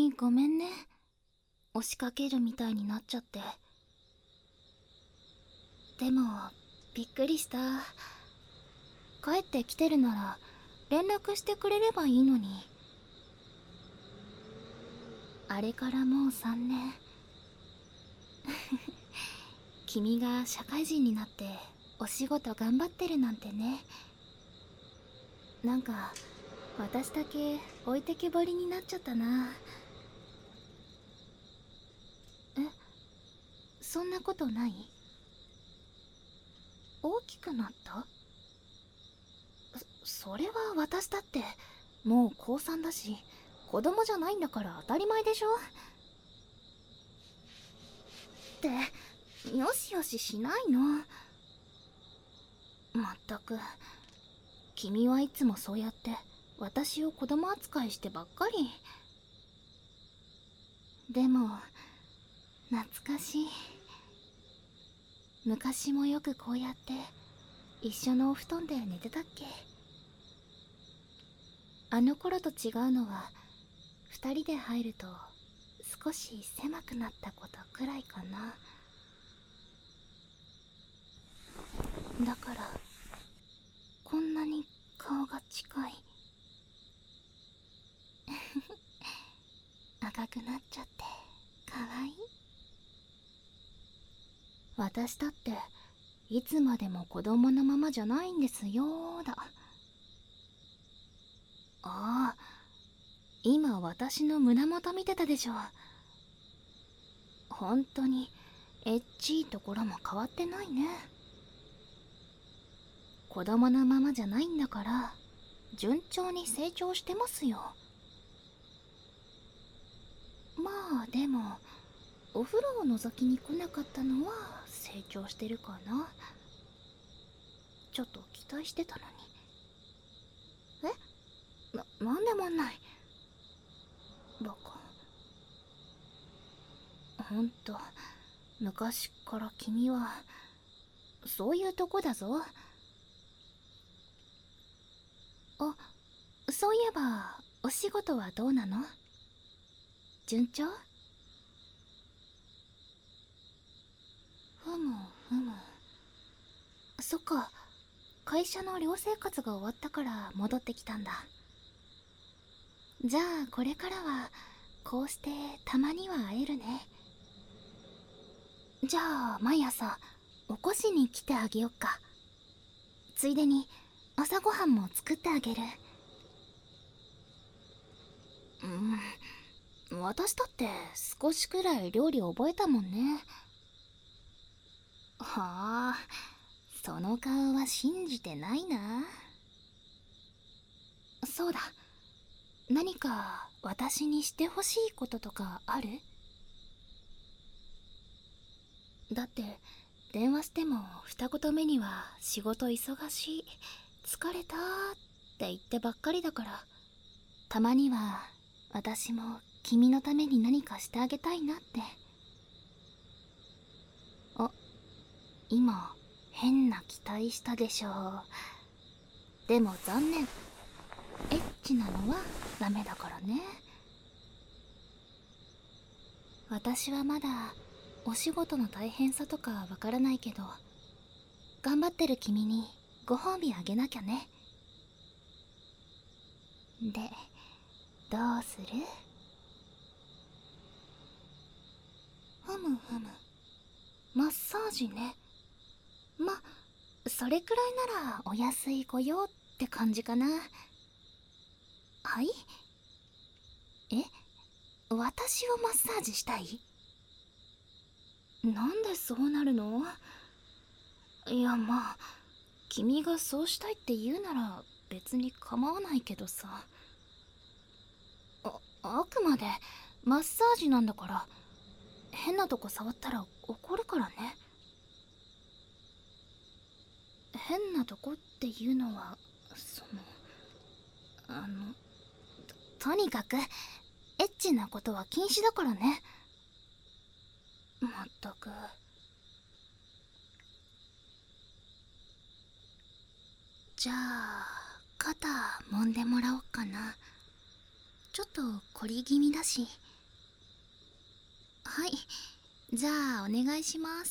にごめんね。押しかけるみたいになっちゃって。でもびっくりした。帰ってきてるなら連絡してくれればいいのに。あれからもう3年。君が社会人になってお仕事頑張ってるなんてね。なんか私だけ置いてけぼりになっちゃったな。え、そんなことない？大きくなった？それは私だってもう高3だし、子供じゃないんだから当たり前でしょ。ってよしよししないの。まったく、君はいつもそうやって私を子供扱いしてばっかり。でも懐かしい。昔もよくこうやって一緒のお布団で寝てたっけ。あの頃と違うのは二人で入ると少し狭くなったことくらいかな。だからこんなに顔が近い。赤くなっちゃってかわいい。私だっていつまでも子供のままじゃないんですよーだ。ああ、今私の胸元見てたでしょ。本当にエッチいところも変わってないね。子供のままじゃないんだから順調に成長してますよ。まあでもお風呂を覗きに来なかったのは成長してるかな。ちょっと期待してたのに。なんでもない。バカ。ほんと昔から君はそういうとこだぞ。あ、そういえばお仕事はどうなの？順調？ふむふむ。そっか、会社の寮生活が終わったから戻ってきたんだ。じゃあこれからはこうしてたまには会えるね。じゃあ毎朝起こしに来てあげよっか。ついでに朝ごはんも作ってあげる。私だって少しくらい料理覚えたもんね。はあ、その顔は信じてないな。そうだ、何か私にしてほしいこととかある？だって電話しても二言目には仕事忙しい、疲れたって言ってばっかりだから、たまには私も君のために何かしてあげたいなって。あ、今変な期待したでしょう。でも残念、エッチなのはダメだからね。私はまだお仕事の大変さとかわからないけど、頑張ってる君にご褒美あげなきゃね。で、どうする？ふむふむ、マッサージね。ま、それくらいならお安いご用って感じかな。はい？え、私をマッサージしたい？なんでそうなるの？いや、まあ君がそうしたいって言うなら別に構わないけどさ。あくまでマッサージなんだから、変なとこ触ったら怒るからね。変なとこっていうのはとにかくエッチなことは禁止だからね。まったく。じゃあ肩揉んでもらおっかな。ちょっと凝り気味だし。 はい、じゃあお願いします。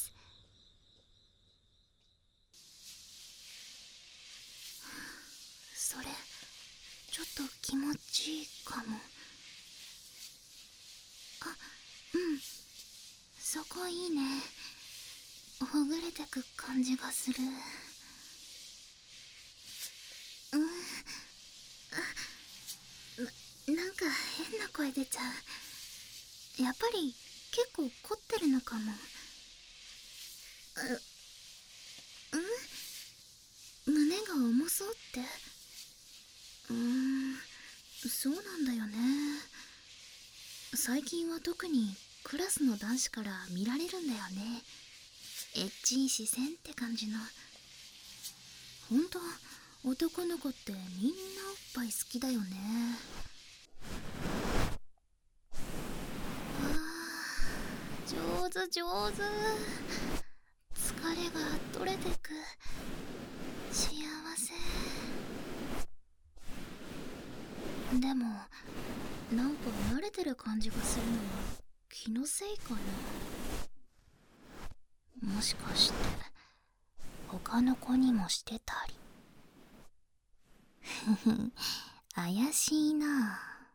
それちょっと気持ちいいかも。あ、うん、そこいいね。ほぐれてく感じがする。うん、なんか変な声出ちゃう。やっぱり結構凝ってるのかも。胸が重そうって。そうなんだよね。最近は特にクラスの男子から見られるんだよね。エッチい視線って感じの。ほんと男の子ってみんなおっぱい好きだよね。上手上手。疲れが取れてく。幸せ。でもなんか慣れてる感じがするのは気のせいかな。もしかして他の子にもしてたり。ふふ、怪しいな。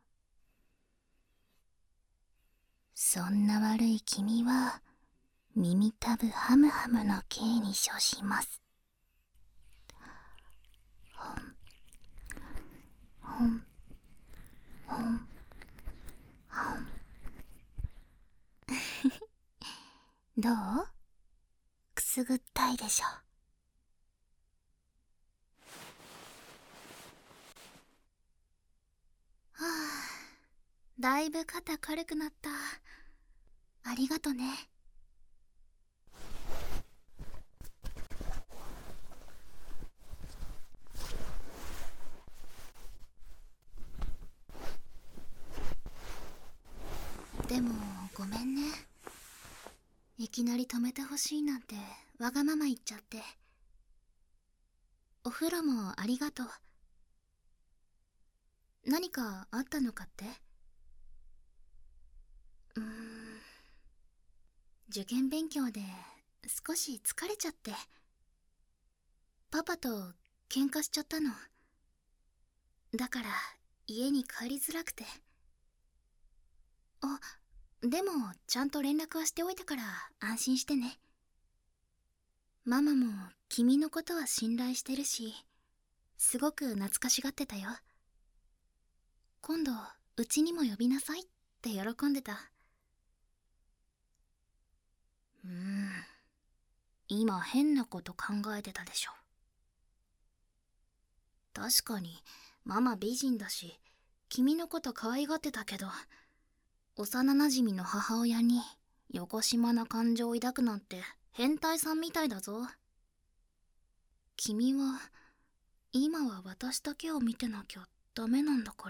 そんな悪い君は耳たぶハムハムの刑に処します。ほんほんほんほん。どう？くすぐったいでしょ。はあ、だいぶ肩軽くなった。ありがとね。でもごめんね。いきなり止めてほしいなんてわがまま言っちゃって。お風呂もありがとう。何かあったのかって？受験勉強で少し疲れちゃって、パパと喧嘩しちゃったの。だから家に帰りづらくて。あ、でもちゃんと連絡はしておいたから安心してね。ママも君のことは信頼してるし、すごく懐かしがってたよ。今度うちにも呼びなさいって喜んでた。今変なこと考えてたでしょ。確かにママ美人だし君のこと可愛がってたけど、幼なじみの母親によこしまな感情を抱くなんて変態さんみたいだぞ。君は今は私だけを見てなきゃダメなんだから。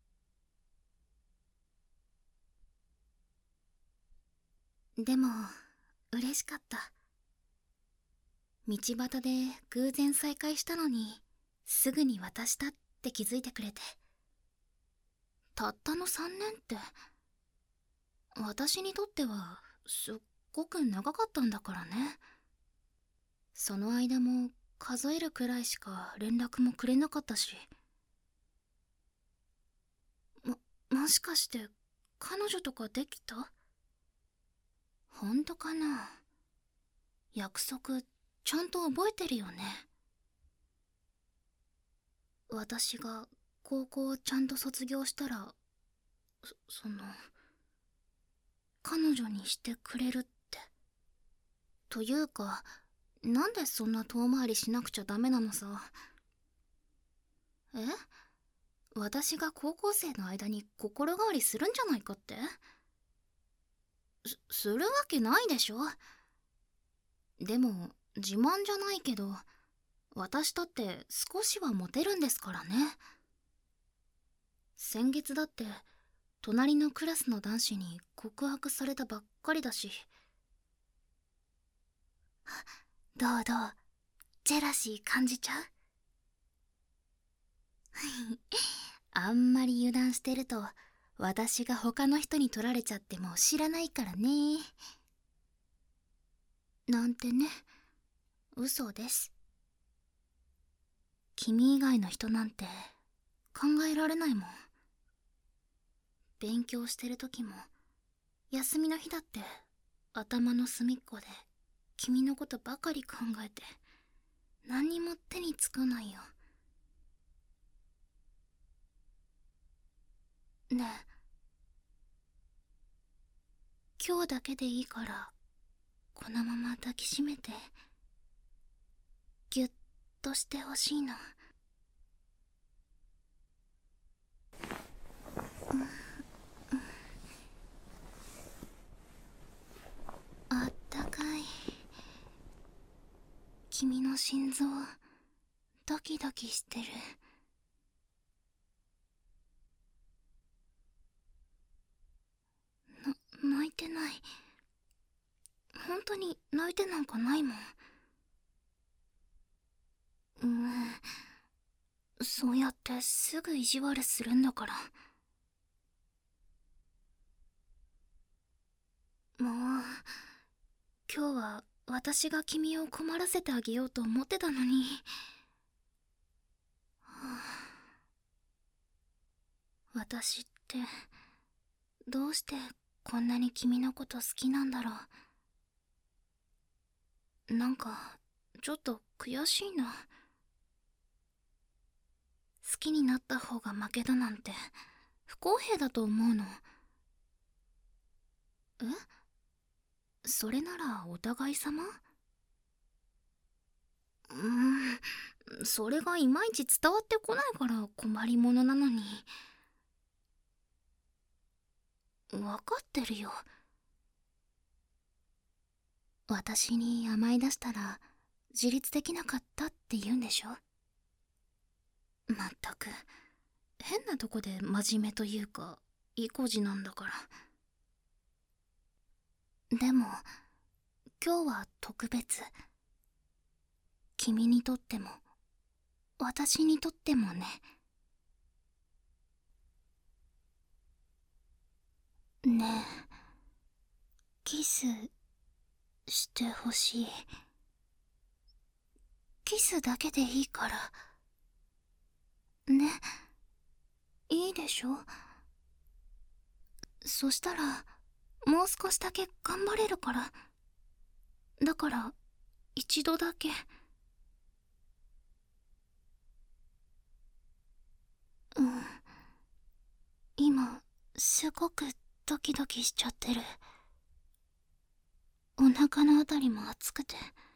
でも嬉しかった。道端で偶然再会したのにすぐに渡したって気づいてくれて。たったの3年って私にとってはすっごく長かったんだからね。その間も数えるくらいしか連絡もくれなかったし。もしかして彼女とかできた？本当かな？約束ちゃんと覚えてるよね。私が高校をちゃんと卒業したらその彼女にしてくれるって。というかなんでそんな遠回りしなくちゃダメなのさ。え？私が高校生の間に心変わりするんじゃないかって？するわけないでしょ。でも自慢じゃないけど私だって少しはモテるんですからね。先月だって隣のクラスの男子に告白されたばっかりだし。どうどう？ジェラシー感じちゃう？あんまり油断してると私が他の人に取られちゃっても知らないからね。なんてね、嘘です。君以外の人なんて考えられないもん。勉強してる時も休みの日だって頭の隅っこで君のことばかり考えて何にも手につかないよ。ねえ、今日だけでいいからこのまま抱きしめてぎゅっとしてほしいの。あったかい。君の心臓ドキドキしてる。泣いてない。本当に泣いてなんかないもん。そうやってすぐ意地悪するんだから。もう今日は私が君を困らせてあげようと思ってたのに。私ってどうしてこんなに君のこと好きなんだろう。なんかちょっと悔しいな。好きになった方が負けだなんて不公平だと思うの。え？それならお互い様？それがいまいち伝わってこないから困りものなのに。分かってるよ。私に甘え出したら自立できなかったって言うんでしょ。まったく変なとこで真面目というか意固地なんだから。でも今日は特別。君にとっても私にとってもね。ねえ、キスしてほしい。キスだけでいいからね。いいでしょ。そしたらもう少しだけ頑張れるから。だから一度だけ。今すごくドキドキしちゃってる。お腹のあたりも熱くて、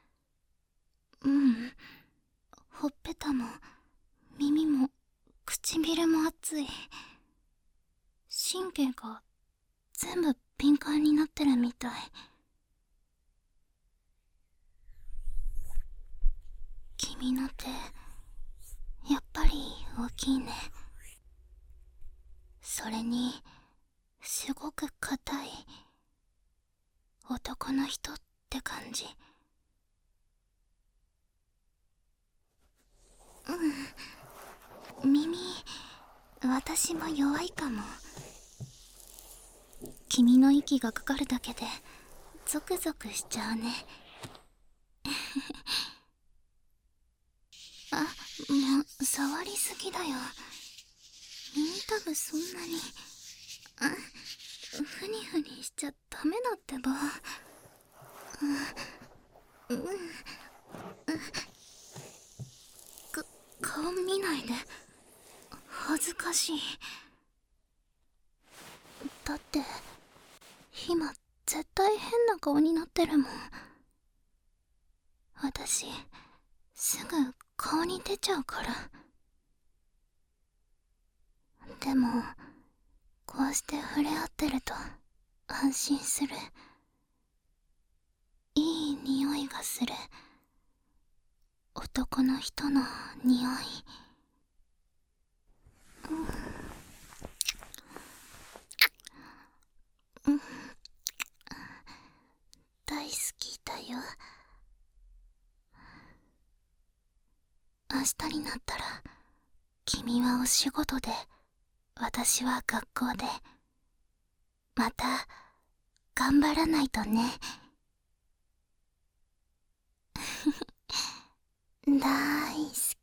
ほっぺたも耳も唇も熱い。神経が全部敏感になってるみたい。君の手やっぱり大きいね。それにすごく硬い。男の人って感じ。耳私も弱いかも。君の息がかかるだけでゾクゾクしちゃうね。あ、もう触りすぎだよ。耳たぶそんなに。ふにふにしちゃダメだってば。顔見ないで。恥ずかしい。だって今絶対変な顔になってるもん。私すぐ顔に出ちゃうから。でもこうして触れ合ってると安心する。いい匂いがする。男の人の匂い。大好きだよ。明日になったら君はお仕事で、私は学校で。 また頑張らないとね。大好